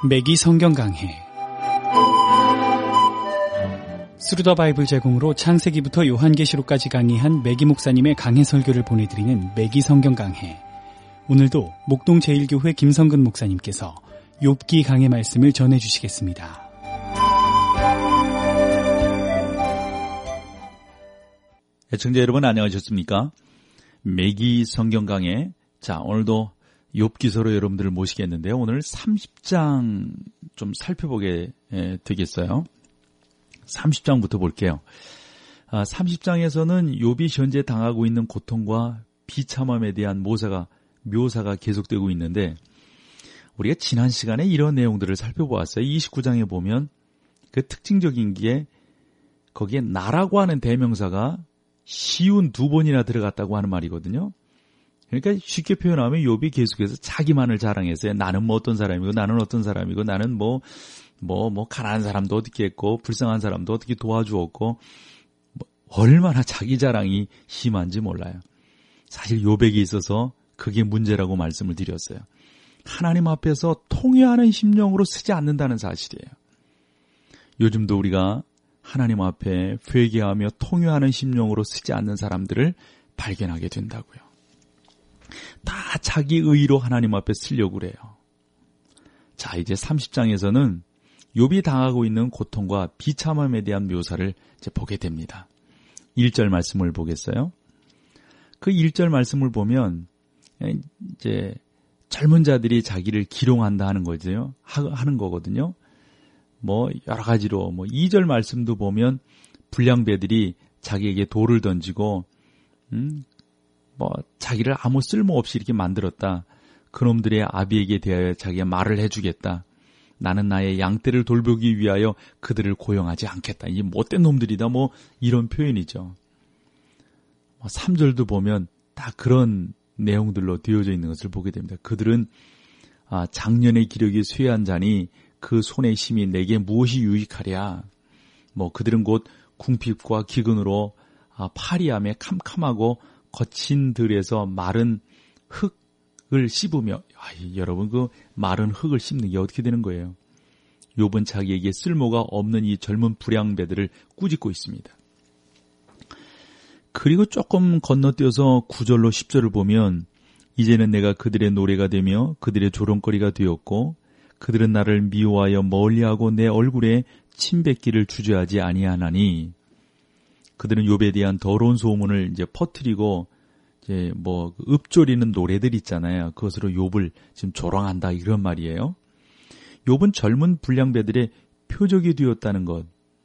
매기 성경 강해. 스루더 바이블 제공으로 창세기부터 요한계시록까지 강의한 매기 목사님의 강해 설교를 보내드리는 매기 성경 강해. 오늘도 목동 제1교회 김성근 목사님께서 욥기 강해 말씀을 전해주시겠습니다. 애청자 여러분 안녕하셨습니까? 매기 성경 강해. 자, 오늘도 욥기서로 여러분들을 모시겠는데요. 오늘 30장 좀 살펴보게 되겠어요. 30장부터 볼게요. 30장에서는 욥이 현재 당하고 있는 고통과 비참함에 대한 묘사가 계속되고 있는데, 우리가 지난 시간에 이런 내용들을 살펴보았어요. 29장에 보면 그 특징적인 게 거기에 나라고 하는 대명사가 쉬운 2번이나 들어갔다고 하는 말이거든요. 그러니까 쉽게 표현하면 욥이 계속해서 자기만을 자랑했어요. 나는 뭐 어떤 사람이고, 나는 어떤 사람이고, 나는 뭐 가난한 사람도 어떻게 했고, 불쌍한 사람도 어떻게 도와주었고, 얼마나 자기 자랑이 심한지 몰라요. 사실 욥에게 있어서 그게 문제라고 말씀을 드렸어요. 하나님 앞에서 통회하는 심령으로 쓰지 않는다는 사실이에요. 요즘도 우리가 하나님 앞에 회개하며 통회하는 심령으로 쓰지 않는 사람들을 발견하게 된다고요. 다 자기 의로 하나님 앞에 쓰려고 그래요. 자, 이제 30장에서는 욥이 당하고 있는 고통과 비참함에 대한 묘사를 이제 보게 됩니다. 1절 말씀을 보겠어요. 그 1절 말씀을 보면 이제 젊은 자들이 자기를 기롱한다 하는 거죠. 하는 거거든요. 여러 가지로 2절 말씀도 보면 불량배들이 자기에게 돌을 던지고 자기를 아무 쓸모없이 이렇게 만들었다. 그놈들의 아비에게 대하여 자기가 말을 해주겠다. 나는 나의 양떼를 돌보기 위하여 그들을 고용하지 않겠다. 이 못된 놈들이다. 이런 표현이죠. 3절도 보면 다 그런 내용들로 되어져 있는 것을 보게 됩니다. 그들은 작년의 기력이 쇠한 자니 그 손의 힘이 내게 무엇이 유익하랴. 그들은 곧 궁핍과 기근으로 파리함에 캄캄하고 거친 들에서 마른 흙을 씹으며, 여러분 그 마른 흙을 씹는 게 어떻게 되는 거예요? 욥은 자기에게 쓸모가 없는 이 젊은 불량배들을 꾸짖고 있습니다. 그리고 조금 건너뛰어서 9절로 10절을 보면, 이제는 내가 그들의 노래가 되며 그들의 조롱거리가 되었고 그들은 나를 미워하여 멀리하고 내 얼굴에 침뱉기를 주저하지 아니하나니, 그들은 욥에 대한 더러운 소문을 이제 퍼뜨리고 이제 읊조리는 노래들 있잖아요. 그것으로 욥을 지금 조롱한다 이런 말이에요. 욥은 젊은 불량배들의 표적이 되었다는 것.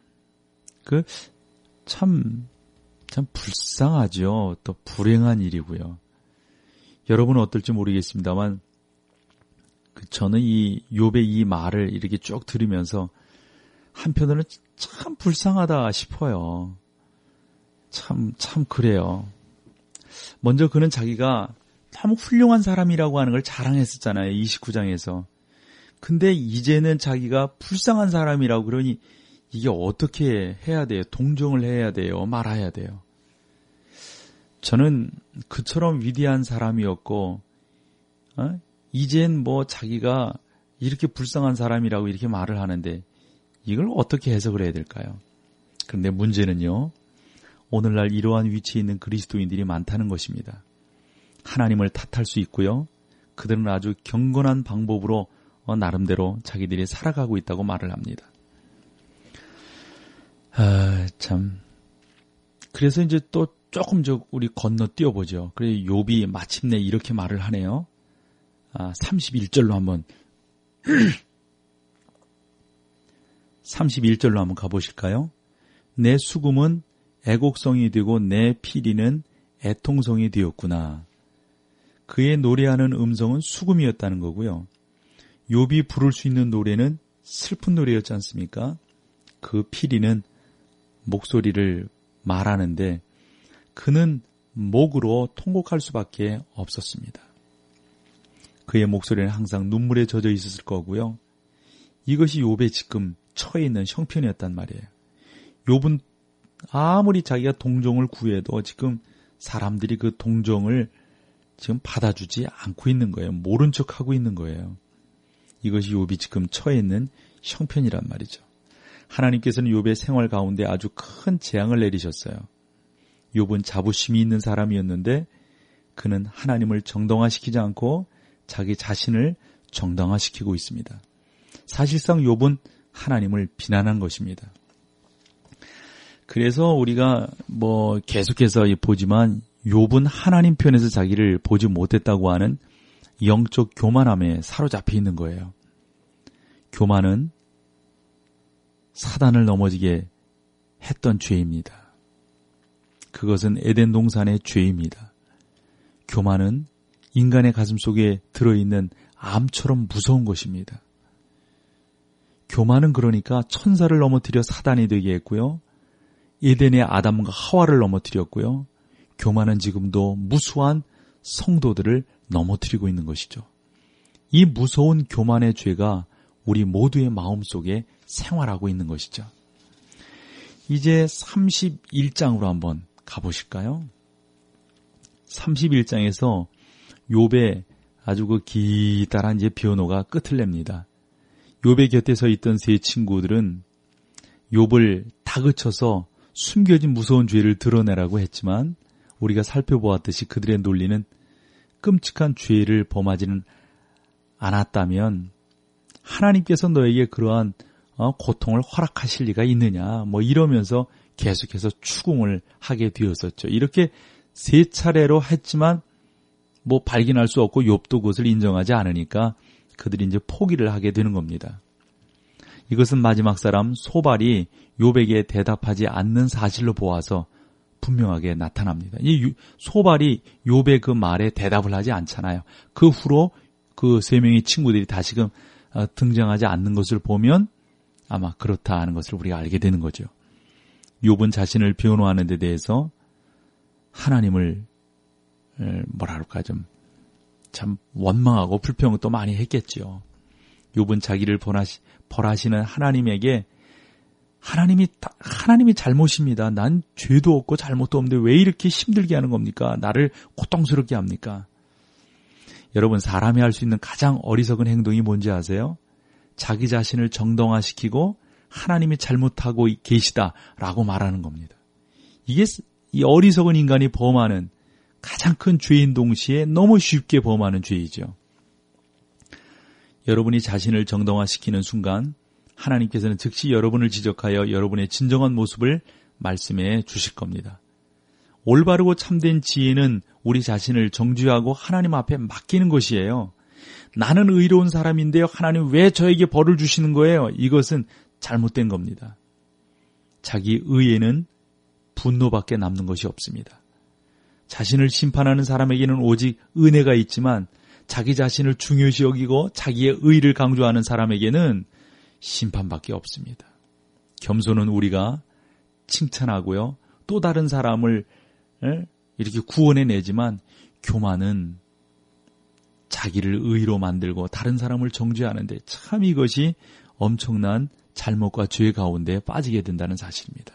참 불쌍하죠. 또 불행한 일이고요. 여러분은 어떨지 모르겠습니다만 저는 이 욥의 이 말을 이렇게 쭉 들으면서 한편으로는 참 불쌍하다 싶어요. 참 그래요. 먼저 그는 자기가 참 훌륭한 사람이라고 하는 걸 자랑했었잖아요. 29장에서. 근데 이제는 자기가 불쌍한 사람이라고 그러니 이게 어떻게 해야 돼요? 동정을 해야 돼요? 말아야 돼요? 저는 그처럼 위대한 사람이었고, 이젠 자기가 이렇게 불쌍한 사람이라고 이렇게 말을 하는데 이걸 어떻게 해석을 해야 될까요? 그런데 문제는요, 오늘날 이러한 위치에 있는 그리스도인들이 많다는 것입니다. 하나님을 탓할 수 있고요. 그들은 아주 경건한 방법으로 나름대로 자기들이 살아가고 있다고 말을 합니다. 그래서 이제 또 조금 우리 건너뛰어 보죠. 그래서 욥이 마침내 이렇게 말을 하네요. 31절로 한번 31절로 한번 가보실까요? 내 수금은 애곡성이 되고 내 피리는 애통성이 되었구나. 그의 노래하는 음성은 수금이었다는 거고요. 욥이 부를 수 있는 노래는 슬픈 노래였지 않습니까? 그 피리는 목소리를 말하는데 그는 목으로 통곡할 수밖에 없었습니다. 그의 목소리는 항상 눈물에 젖어 있었을 거고요. 이것이 욥의 지금 처해 있는 형편이었단 말이에요. 욥은 아무리 자기가 동정을 구해도 지금 사람들이 그 동정을 지금 받아주지 않고 있는 거예요. 모른 척하고 있는 거예요. 이것이 욥이 지금 처해 있는 형편이란 말이죠. 하나님께서는 욥의 생활 가운데 아주 큰 재앙을 내리셨어요. 욥은 자부심이 있는 사람이었는데 그는 하나님을 정당화시키지 않고 자기 자신을 정당화시키고 있습니다. 사실상 욥은 하나님을 비난한 것입니다. 그래서 우리가 계속해서 보지만 욥은 하나님 편에서 자기를 보지 못했다고 하는 영적 교만함에 사로잡혀 있는 거예요. 교만은 사단을 넘어지게 했던 죄입니다. 그것은 에덴 동산의 죄입니다. 교만은 인간의 가슴 속에 들어있는 암처럼 무서운 것입니다. 교만은 그러니까 천사를 넘어뜨려 사단이 되게 했고요. 에덴의 아담과 하와를 넘어뜨렸고요. 교만은 지금도 무수한 성도들을 넘어뜨리고 있는 것이죠. 이 무서운 교만의 죄가 우리 모두의 마음속에 생활하고 있는 것이죠. 이제 31장으로 한번 가보실까요? 31장에서 욥의 아주 기다란 변호가 끝을 냅니다. 욥의 곁에 서 있던 세 친구들은 욥을 다그쳐서 숨겨진 무서운 죄를 드러내라고 했지만 우리가 살펴보았듯이 그들의 논리는 끔찍한 죄를 범하지는 않았다면 하나님께서 너에게 그러한 고통을 허락하실 리가 있느냐 이러면서 계속해서 추궁을 하게 되었었죠. 이렇게 세 차례로 했지만 발견할 수 없고 욥도 그것을 인정하지 않으니까 그들이 이제 포기를 하게 되는 겁니다. 이것은 마지막 사람 소발이 욥에게 대답하지 않는 사실로 보아서 분명하게 나타납니다. 이 소발이 욥의 그 말에 대답을 하지 않잖아요. 그 후로 그 세 명의 친구들이 다시금 등장하지 않는 것을 보면 아마 그렇다 하는 것을 우리가 알게 되는 거죠. 욥은 자신을 변호하는 데 대해서 하나님을 참 원망하고 불평을 또 많이 했겠죠. 욥은 자기를 벌하시는 하나님에게 하나님이 잘못입니다. 난 죄도 없고 잘못도 없는데 왜 이렇게 힘들게 하는 겁니까? 나를 고통스럽게 합니까? 여러분, 사람이 할 수 있는 가장 어리석은 행동이 뭔지 아세요? 자기 자신을 정당화시키고 하나님이 잘못하고 계시다라고 말하는 겁니다. 이게 이 어리석은 인간이 범하는 가장 큰 죄인 동시에 너무 쉽게 범하는 죄이죠. 여러분이 자신을 정당화시키는 순간 하나님께서는 즉시 여러분을 지적하여 여러분의 진정한 모습을 말씀해 주실 겁니다. 올바르고 참된 지혜는 우리 자신을 정죄하고 하나님 앞에 맡기는 것이에요. 나는 의로운 사람인데요. 하나님 왜 저에게 벌을 주시는 거예요? 이것은 잘못된 겁니다. 자기 의에는 분노밖에 남는 것이 없습니다. 자신을 심판하는 사람에게는 오직 은혜가 있지만 자기 자신을 중요시 여기고 자기의 의를 강조하는 사람에게는 심판밖에 없습니다. 겸손은 우리가 칭찬하고요. 또 다른 사람을 이렇게 구원해내지만 교만은 자기를 의로 만들고 다른 사람을 정죄하는데 참 이것이 엄청난 잘못과 죄 가운데 빠지게 된다는 사실입니다.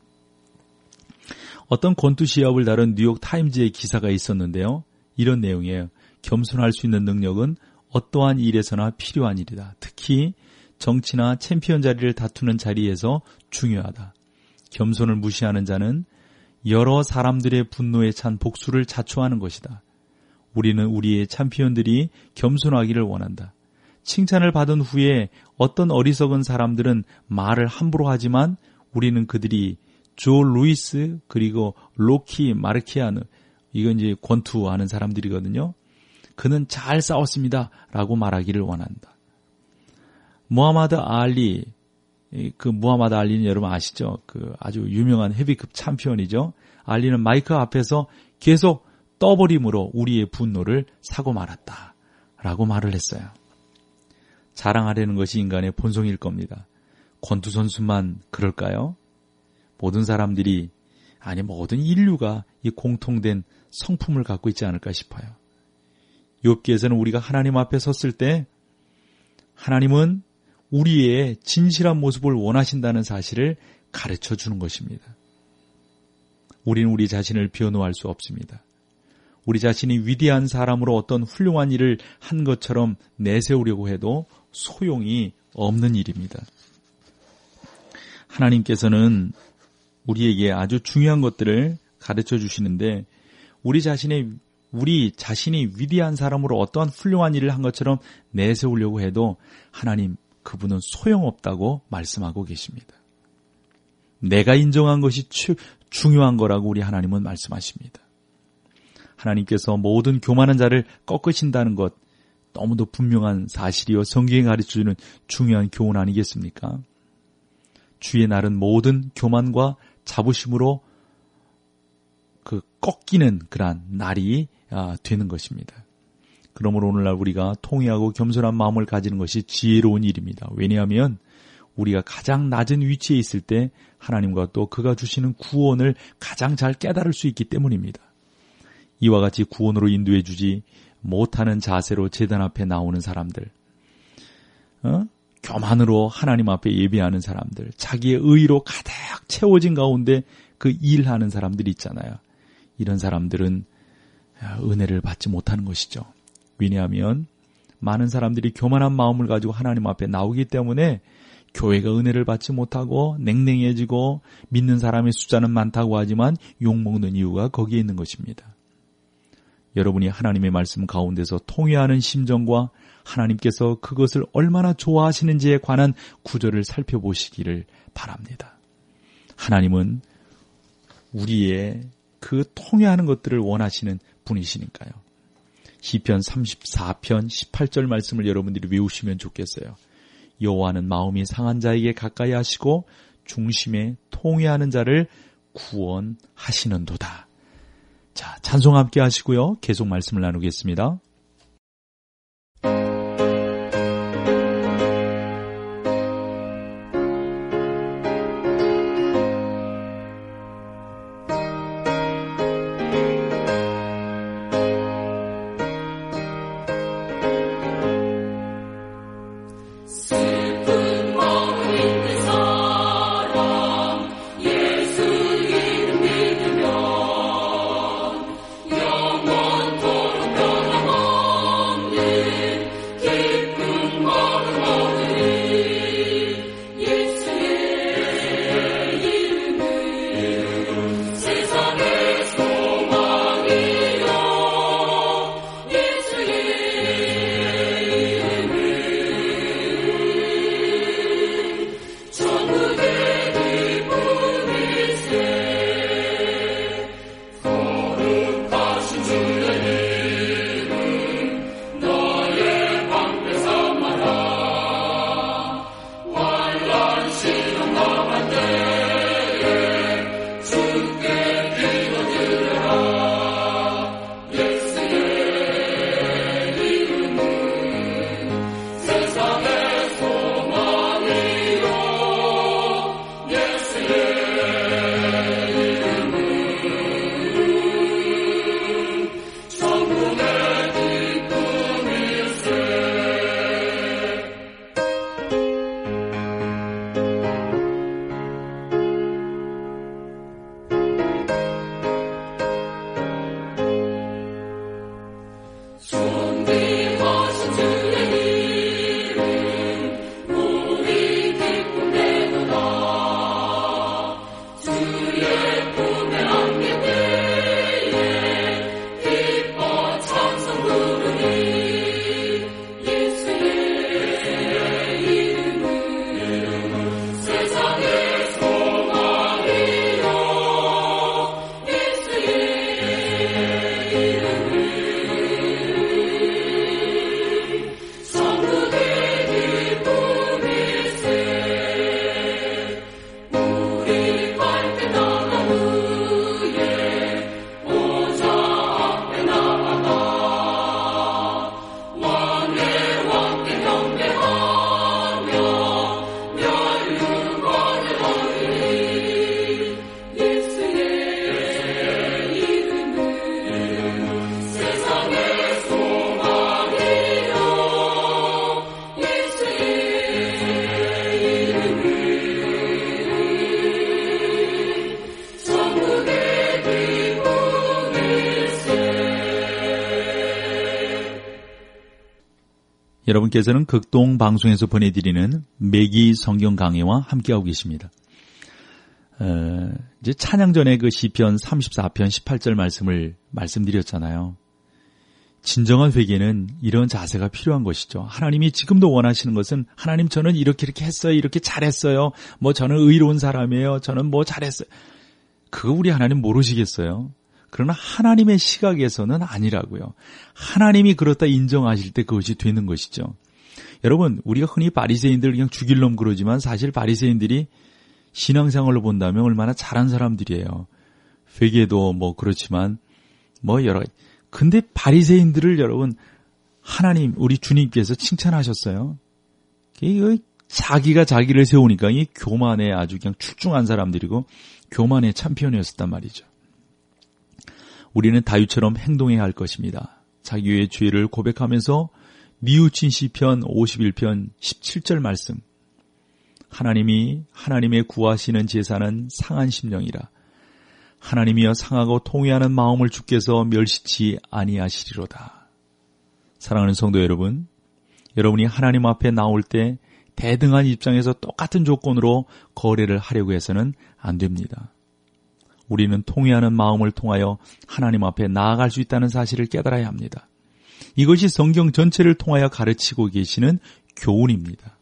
어떤 권투시합을 다룬 뉴욕 타임즈의 기사가 있었는데요. 이런 내용이에요. 겸손할 수 있는 능력은 어떠한 일에서나 필요한 일이다. 특히 정치나 챔피언 자리를 다투는 자리에서 중요하다. 겸손을 무시하는 자는 여러 사람들의 분노에 찬 복수를 자초하는 것이다. 우리는 우리의 챔피언들이 겸손하기를 원한다. 칭찬을 받은 후에 어떤 어리석은 사람들은 말을 함부로 하지만 우리는 그들이 조 루이스 그리고 로키 마르키아누 이건 이제 권투하는 사람들이거든요. 그는 잘 싸웠습니다. 라고 말하기를 원한다. 무하마드 알리, 무하마드 알리는 여러분 아시죠? 아주 유명한 헤비급 챔피언이죠. 알리는 마이크 앞에서 계속 떠버림으로 우리의 분노를 사고 말았다. 라고 말을 했어요. 자랑하려는 것이 인간의 본성일 겁니다. 권투 선수만 그럴까요? 모든 사람들이, 아니 모든 인류가 이 공통된 성품을 갖고 있지 않을까 싶어요. 욥기에서는 우리가 하나님 앞에 섰을 때 하나님은 우리의 진실한 모습을 원하신다는 사실을 가르쳐 주는 것입니다. 우리는 우리 자신을 변호할 수 없습니다. 우리 자신이 위대한 사람으로 어떤 훌륭한 일을 한 것처럼 내세우려고 해도 소용이 없는 일입니다. 하나님께서는 우리에게 아주 중요한 것들을 가르쳐 주시는데 우리 자신이 위대한 사람으로 어떠한 훌륭한 일을 한 것처럼 내세우려고 해도 하나님 그분은 소용없다고 말씀하고 계십니다. 내가 인정한 것이 중요한 거라고 우리 하나님은 말씀하십니다. 하나님께서 모든 교만한 자를 꺾으신다는 것 너무도 분명한 사실이요 성경이 가르쳐주는 중요한 교훈 아니겠습니까? 주의 날은 모든 교만과 자부심으로 그 꺾이는 그러한 날이 되는 것입니다. 그러므로 오늘날 우리가 통회하고 겸손한 마음을 가지는 것이 지혜로운 일입니다. 왜냐하면 우리가 가장 낮은 위치에 있을 때 하나님과 또 그가 주시는 구원을 가장 잘 깨달을 수 있기 때문입니다. 이와 같이 구원으로 인도해 주지 못하는 자세로 제단 앞에 나오는 사람들, 교만으로 하나님 앞에 예배하는 사람들, 자기의 의로 가득 채워진 가운데 그 일하는 사람들이 있잖아요. 이런 사람들은 은혜를 받지 못하는 것이죠. 왜냐하면 많은 사람들이 교만한 마음을 가지고 하나님 앞에 나오기 때문에 교회가 은혜를 받지 못하고 냉랭해지고 믿는 사람의 숫자는 많다고 하지만 욕먹는 이유가 거기에 있는 것입니다. 여러분이 하나님의 말씀 가운데서 통회하는 심정과 하나님께서 그것을 얼마나 좋아하시는지에 관한 구절을 살펴보시기를 바랍니다. 하나님은 우리의 그 통회하는 것들을 원하시는 분이시니까요. 시편 34편 18절 말씀을 여러분들이 외우시면 좋겠어요. 여호와는 마음이 상한 자에게 가까이 하시고 중심에 통회하는 자를 구원하시는도다. 자, 찬송 함께 하시고요. 계속 말씀을 나누겠습니다. 영원토록 변함없 여러분께서는 극동 방송에서 보내드리는 매기 성경 강해와 함께하고 계십니다. 이제 찬양 전에 그 시편 34편 18절 말씀을 말씀드렸잖아요. 진정한 회개는 이런 자세가 필요한 것이죠. 하나님이 지금도 원하시는 것은 하나님 저는 이렇게 했어요. 이렇게 잘했어요. 뭐 저는 의로운 사람이에요. 저는 뭐 잘했어요. 그거 우리 하나님 모르시겠어요? 그러나 하나님의 시각에서는 아니라고요. 하나님이 그렇다 인정하실 때 그것이 되는 것이죠. 여러분, 우리가 흔히 바리새인들 그냥 죽일 놈 그러지만 사실 바리새인들이 신앙생활로 본다면 얼마나 잘한 사람들이에요. 회개도 뭐 그렇지만 뭐 여러 가지. 근데 바리새인들을 여러분 하나님 우리 주님께서 칭찬하셨어요. 자기가 자기를 세우니까 이 교만에 아주 그냥 출중한 사람들이고 교만의 챔피언이었단 말이죠. 우리는 다윗처럼 행동해야 할 것입니다. 자기의 죄를 고백하면서 뉘우친 시편 51편 17절 말씀. 하나님이 하나님의 구하시는 제사는 상한 심령이라. 하나님이여 상하고 통회하는 마음을 주께서 멸시치 아니하시리로다. 사랑하는 성도 여러분, 여러분이 하나님 앞에 나올 때 대등한 입장에서 똑같은 조건으로 거래를 하려고 해서는 안 됩니다. 우리는 통회하는 마음을 통하여 하나님 앞에 나아갈 수 있다는 사실을 깨달아야 합니다. 이것이 성경 전체를 통하여 가르치고 계시는 교훈입니다.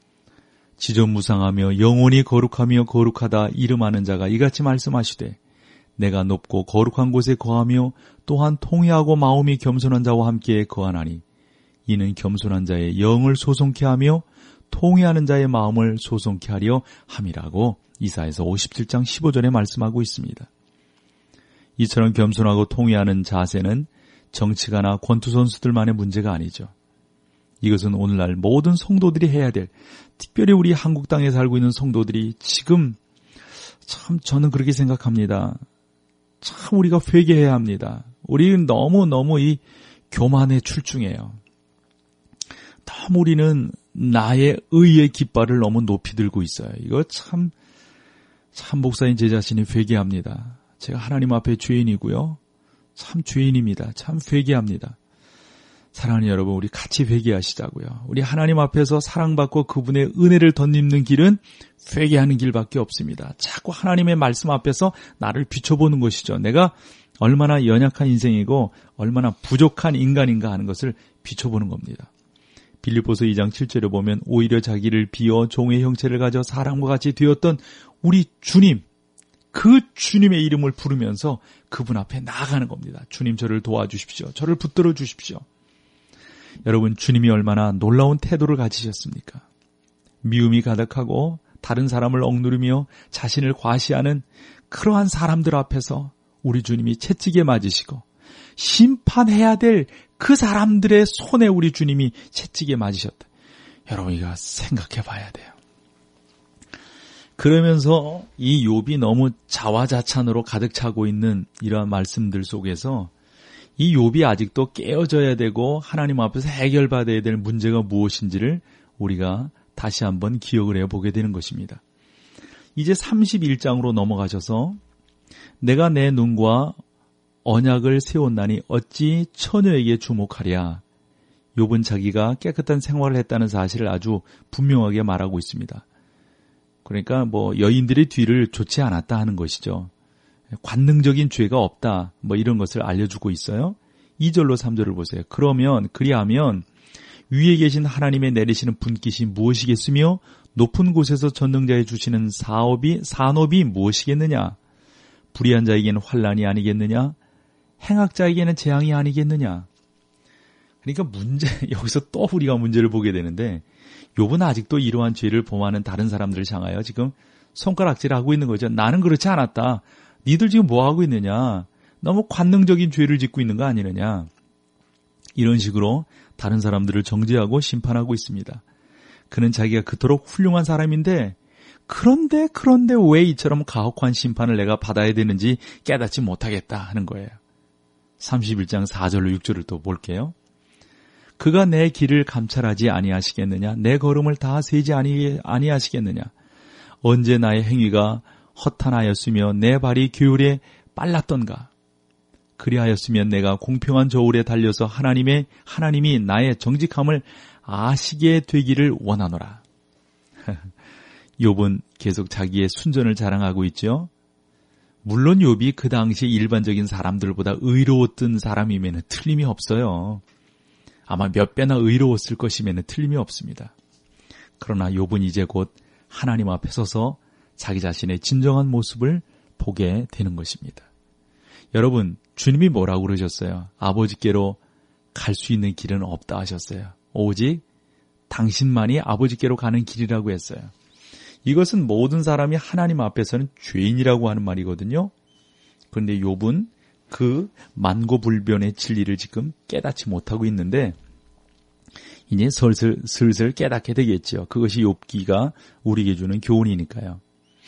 지존무상하며 영원히 거룩하며 거룩하다 이름하는 자가 이같이 말씀하시되 내가 높고 거룩한 곳에 거하며 또한 통회하고 마음이 겸손한 자와 함께 거하나니 이는 겸손한 자의 영을 소송케 하며 통회하는 자의 마음을 소송케 하려 함이라고 이사야서 57장 15절에 말씀하고 있습니다. 이처럼 겸손하고 통회하는 자세는 정치가나 권투 선수들만의 문제가 아니죠. 이것은 오늘날 모든 성도들이 해야 될, 특별히 우리 한국 땅에 살고 있는 성도들이 지금 참 저는 그렇게 생각합니다. 참 우리가 회개해야 합니다. 우리는 너무 이 교만에 출중해요. 너무 우리는 나의 의의 깃발을 너무 높이 들고 있어요. 이거 참 목사님 제 자신이 회개합니다. 제가 하나님 앞에 죄인이고요. 참 죄인입니다. 참 회개합니다. 사랑하는 여러분, 우리 같이 회개하시자고요. 우리 하나님 앞에서 사랑받고 그분의 은혜를 덧입는 길은 회개하는 길밖에 없습니다. 자꾸 하나님의 말씀 앞에서 나를 비춰보는 것이죠. 내가 얼마나 연약한 인생이고 얼마나 부족한 인간인가 하는 것을 비춰보는 겁니다. 빌립보서 2장 7절에 보면 오히려 자기를 비워 종의 형체를 가져 사람과 같이 되었던 우리 주님, 그 주님의 이름을 부르면서 그분 앞에 나아가는 겁니다. 주님 저를 도와주십시오. 저를 붙들어 주십시오. 여러분, 주님이 얼마나 놀라운 태도를 가지셨습니까? 미움이 가득하고 다른 사람을 억누르며 자신을 과시하는 그러한 사람들 앞에서 우리 주님이 채찍에 맞으시고 심판해야 될 그 사람들의 손에 우리 주님이 채찍에 맞으셨다. 여러분, 이거 생각해 봐야 돼요. 그러면서 이 욥이 너무 자화자찬으로 가득 차고 있는 이러한 말씀들 속에서 이 욥이 아직도 깨어져야 되고 하나님 앞에서 해결받아야 될 문제가 무엇인지를 우리가 다시 한번 기억을 해보게 되는 것입니다. 이제 31장으로 넘어가셔서 내가 내 눈과 언약을 세웠나니 어찌 처녀에게 주목하랴. 욥은 자기가 깨끗한 생활을 했다는 사실을 아주 분명하게 말하고 있습니다. 그러니까 뭐 여인들의 뒤를 좇지 않았다 하는 것이죠. 관능적인 죄가 없다, 뭐 이런 것을 알려주고 있어요. 2절로 3절을 보세요. 그리하면 위에 계신 하나님의 내리시는 분깃이 무엇이겠으며 높은 곳에서 전능자에 주시는 산업이 무엇이겠느냐? 불의한 자에게는 환난이 아니겠느냐? 행악자에게는 재앙이 아니겠느냐? 그러니까 여기서 또 우리가 문제를 보게 되는데 욥은 아직도 이러한 죄를 범하는 다른 사람들을 향하여 지금 손가락질하고 있는 거죠. 나는 그렇지 않았다. 니들 지금 뭐 하고 있느냐? 너무 관능적인 죄를 짓고 있는 거 아니느냐? 이런 식으로 다른 사람들을 정죄하고 심판하고 있습니다. 그는 자기가 그토록 훌륭한 사람인데 그런데 왜 이처럼 가혹한 심판을 내가 받아야 되는지 깨닫지 못하겠다 하는 거예요. 31장 4절로 6절을 또 볼게요. 그가 내 길을 감찰하지 아니하시겠느냐? 내 걸음을 다 세지 아니하시겠느냐? 언제 나의 행위가 허탄하였으며 내 발이 규율에 빨랐던가? 그리하였으면 내가 공평한 저울에 달려서 하나님이 나의 정직함을 아시게 되기를 원하노라. 욥은 계속 자기의 순전을 자랑하고 있죠. 물론 욥이 그 당시 일반적인 사람들보다 의로웠던 사람이면 틀림이 없어요. 아마 몇 배나 의로웠을 것이면 틀림이 없습니다. 그러나 욥은 이제 곧 하나님 앞에 서서 자기 자신의 진정한 모습을 보게 되는 것입니다. 여러분, 주님이 뭐라고 그러셨어요? 아버지께로 갈 수 있는 길은 없다 하셨어요. 오직 당신만이 아버지께로 가는 길이라고 했어요. 이것은 모든 사람이 하나님 앞에서는 죄인이라고 하는 말이거든요. 그런데 욥은 그 만고불변의 진리를 지금 깨닫지 못하고 있는데 이제 슬슬 깨닫게 되겠죠. 그것이 욥기가 우리에게 주는 교훈이니까요.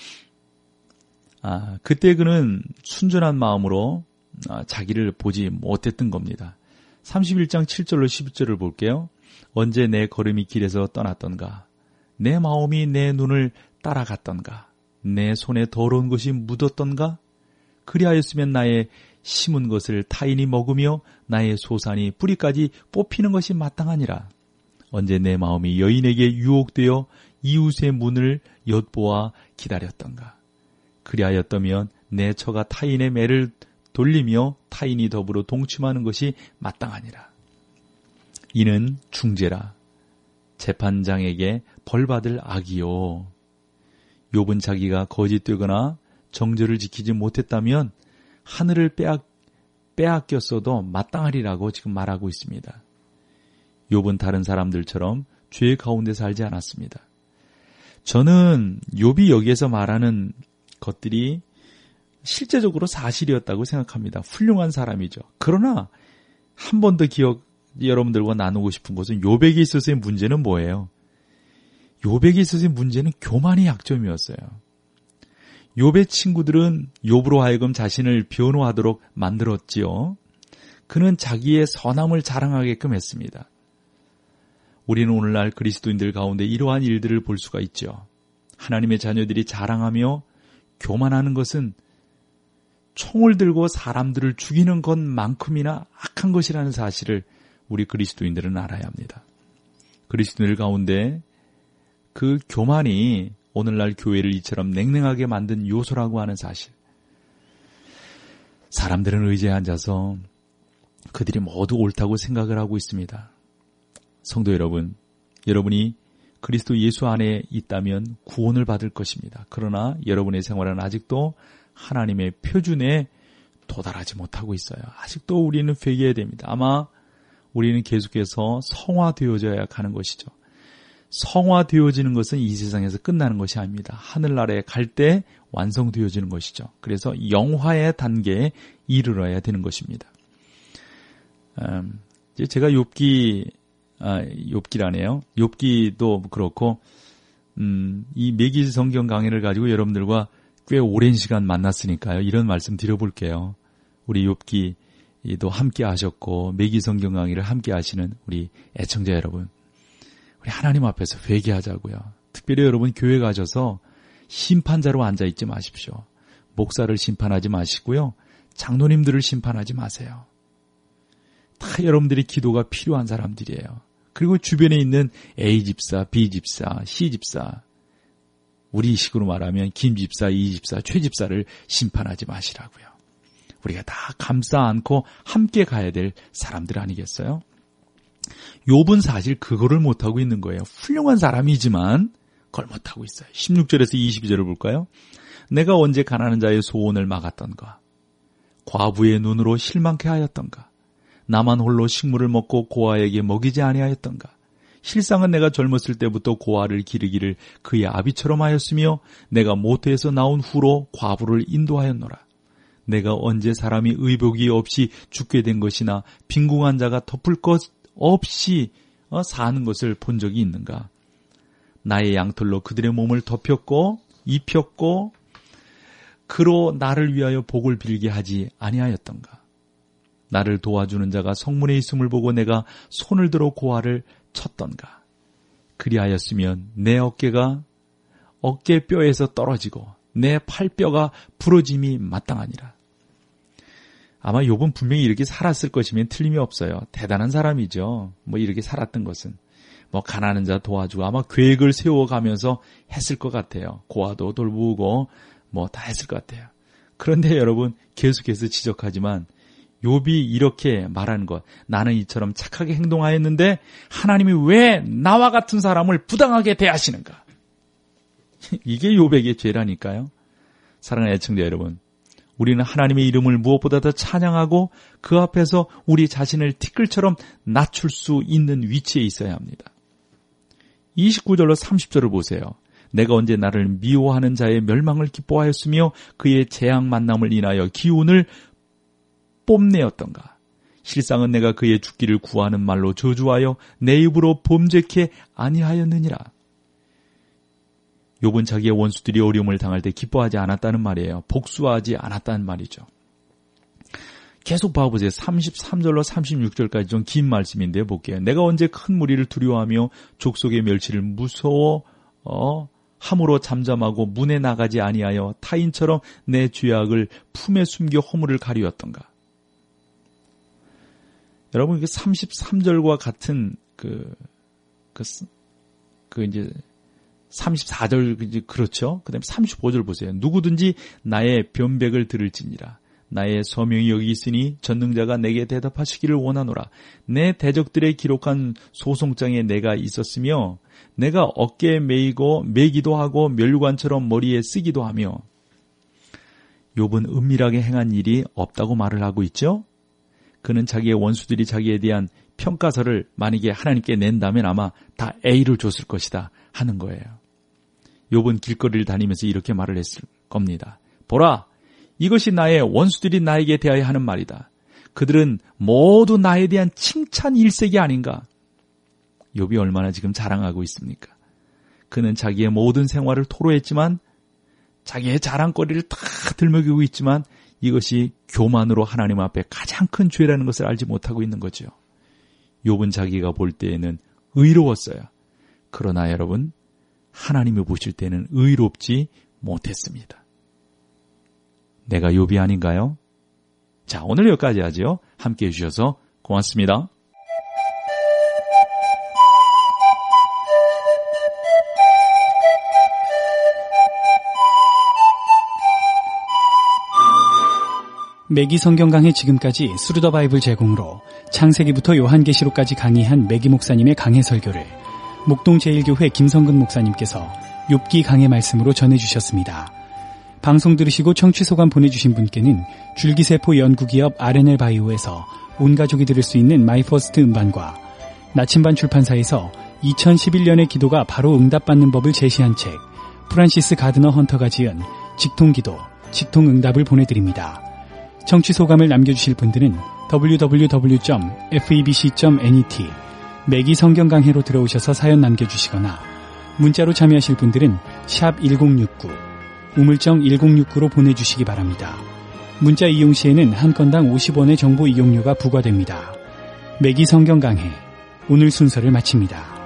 그때 그는 순전한 마음으로 자기를 보지 못했던 겁니다. 31장 7절로 11절을 볼게요. 언제 내 걸음이 길에서 떠났던가? 내 마음이 내 눈을 따라갔던가? 내 손에 더러운 것이 묻었던가? 그리하였으면 나의 심은 것을 타인이 먹으며 나의 소산이 뿌리까지 뽑히는 것이 마땅하니라. 언제 내 마음이 여인에게 유혹되어 이웃의 문을 엿보아 기다렸던가? 그리하였다면 내 처가 타인의 매를 돌리며 타인이 더불어 동침하는 것이 마땅하니라. 이는 중재라. 재판장에게 벌받을 악이요. 욥은 자기가 거짓되거나 정죄를 지키지 못했다면 하늘을 빼앗겼어도 마땅하리라고 지금 말하고 있습니다. 욥은 다른 사람들처럼 죄 가운데 살지 않았습니다. 저는 욥이 여기에서 말하는 것들이 실제적으로 사실이었다고 생각합니다. 훌륭한 사람이죠. 그러나 한 번 더 여러분들과 나누고 싶은 것은 욥에게 있어서의 문제는 뭐예요? 욥에게 있어서의 문제는 교만의 약점이었어요. 욥의 친구들은 욥으로 하여금 자신을 변호하도록 만들었지요. 그는 자기의 선함을 자랑하게끔 했습니다. 우리는 오늘날 그리스도인들 가운데 이러한 일들을 볼 수가 있죠. 하나님의 자녀들이 자랑하며 교만하는 것은 총을 들고 사람들을 죽이는 것만큼이나 악한 것이라는 사실을 우리 그리스도인들은 알아야 합니다. 그리스도인들 가운데 그 교만이 오늘날 교회를 이처럼 냉랭하게 만든 요소라고 하는 사실. 사람들은 의자에 앉아서 그들이 모두 옳다고 생각을 하고 있습니다. 성도 여러분, 여러분이 그리스도 예수 안에 있다면 구원을 받을 것입니다. 그러나 여러분의 생활은 아직도 하나님의 표준에 도달하지 못하고 있어요. 아직도 우리는 회개해야 됩니다. 아마 우리는 계속해서 성화되어져야 하는 것이죠. 성화되어지는 것은 이 세상에서 끝나는 것이 아닙니다. 하늘나라에 갈 때 완성되어지는 것이죠. 그래서 영화의 단계에 이르러야 되는 것입니다. 이제 제가 욥기라네요. 욥기도 그렇고 이 매기 성경 강의를 가지고 여러분들과 꽤 오랜 시간 만났으니까요. 이런 말씀 드려볼게요. 우리 욥기도 함께 하셨고 매기 성경 강의를 함께 하시는 우리 애청자 여러분, 우리 하나님 앞에서 회개하자고요. 특별히 여러분 교회 가셔서 심판자로 앉아있지 마십시오. 목사를 심판하지 마시고요. 장로님들을 심판하지 마세요. 다 여러분들이 기도가 필요한 사람들이에요. 그리고 주변에 있는 A 집사, B 집사, C 집사, 우리 식으로 말하면 김 집사, 이 집사, 최 집사를 심판하지 마시라고요. 우리가 다 감싸 안고 함께 가야 될 사람들 아니겠어요? 욥은 사실 그거를 못하고 있는 거예요. 훌륭한 사람이지만 그걸 못하고 있어요. 16절에서 22절을 볼까요? 내가 언제 가난한 자의 소원을 막았던가? 과부의 눈으로 실망케 하였던가? 나만 홀로 식물을 먹고 고아에게 먹이지 아니하였던가? 실상은 내가 젊었을 때부터 고아를 기르기를 그의 아비처럼 하였으며 내가 모태에서 나온 후로 과부를 인도하였노라. 내가 언제 사람이 의복이 없이 죽게 된 것이나 빈궁한 자가 덮을 것 없이 사는 것을 본 적이 있는가? 나의 양털로 그들의 몸을 덮였고 입혔고 그로 나를 위하여 복을 빌게 하지 아니하였던가? 나를 도와주는 자가 성문에 있음을 보고 내가 손을 들어 고아를 쳤던가? 그리하였으면 내 어깨가 어깨뼈에서 떨어지고 내 팔뼈가 부러짐이 마땅하니라. 아마 욥은 분명히 이렇게 살았을 것이면 틀림이 없어요. 대단한 사람이죠. 이렇게 살았던 것은. 뭐 가난한 자 도와주고 아마 계획을 세워가면서 했을 것 같아요. 고아도 돌보고 뭐 다 했을 것 같아요. 그런데 여러분 계속해서 지적하지만 욥이 이렇게 말하는 것, 나는 이처럼 착하게 행동하였는데 하나님이 왜 나와 같은 사람을 부당하게 대하시는가? 이게 욥에게 죄라니까요. 사랑하는 애청자 여러분, 우리는 하나님의 이름을 무엇보다 더 찬양하고 그 앞에서 우리 자신을 티끌처럼 낮출 수 있는 위치에 있어야 합니다. 29절로 30절을 보세요. 내가 언제 나를 미워하는 자의 멸망을 기뻐하였으며 그의 재앙 만남을 인하여 기운을 뽐내었던가. 실상은 내가 그의 죽기를 구하는 말로 저주하여 내 입으로 범죄케 아니하였느니라. 욥은 자기의 원수들이 어려움을 당할 때 기뻐하지 않았다는 말이에요. 복수하지 않았다는 말이죠. 계속 봐보세요. 33절로 36절까지 좀 긴 말씀인데 볼게요. 내가 언제 큰 무리를 두려워하며 족속의 멸치를 무서워 함으로 잠잠하고 문에 나가지 아니하여 타인처럼 내 죄악을 품에 숨겨 허물을 가리웠던가. 여러분, 이게 33절과 같은 이제 34절, 이제 그렇죠? 그 다음에 35절 보세요. 누구든지 나의 변백을 들을지니라. 나의 서명이 여기 있으니 전능자가 내게 대답하시기를 원하노라. 내 대적들의 기록한 소송장에 내가 있었으며 내가 어깨에 매기도 하고 멸관처럼 머리에 쓰기도 하며. 욥은 은밀하게 행한 일이 없다고 말을 하고 있죠? 그는 자기의 원수들이 자기에 대한 평가서를 만약에 하나님께 낸다면 아마 다 A를 줬을 것이다 하는 거예요. 욥은 길거리를 다니면서 이렇게 말을 했을 겁니다. 보라, 이것이 나의 원수들이 나에게 대하여 하는 말이다. 그들은 모두 나에 대한 칭찬 일색이 아닌가. 욥이 얼마나 지금 자랑하고 있습니까? 그는 자기의 모든 생활을 토로했지만 자기의 자랑거리를 다 들먹이고 있지만 이것이 교만으로 하나님 앞에 가장 큰 죄라는 것을 알지 못하고 있는 거죠. 욥은 자기가 볼 때에는 의로웠어요. 그러나 여러분, 하나님이 보실 때는 의롭지 못했습니다. 내가 욥이 아닌가요? 자, 오늘 여기까지 하죠. 함께해 주셔서 고맙습니다. 매기 성경 강해 지금까지 스루더 바이블 제공으로 창세기부터 요한계시록까지 강의한 매기 목사님의 강해 설교를 목동 제1교회 김성근 목사님께서 욥기 강해 말씀으로 전해주셨습니다. 방송 들으시고 청취 소감 보내주신 분께는 줄기세포 연구기업 R&L 바이오에서 온 가족이 들을 수 있는 마이퍼스트 음반과 나침반 출판사에서 2011년의 기도가 바로 응답받는 법을 제시한 책 프란시스 가드너 헌터가 지은 직통기도, 직통응답을 보내드립니다. 청취 소감을 남겨주실 분들은 www.febc.net 매기 성경 강해로 들어오셔서 사연 남겨주시거나 문자로 참여하실 분들은 샵 1069 우물정 1069로 보내주시기 바랍니다. 문자 이용 시에는 한 건당 50원의 정보 이용료가 부과됩니다. 매기 성경 강해 오늘 순서를 마칩니다.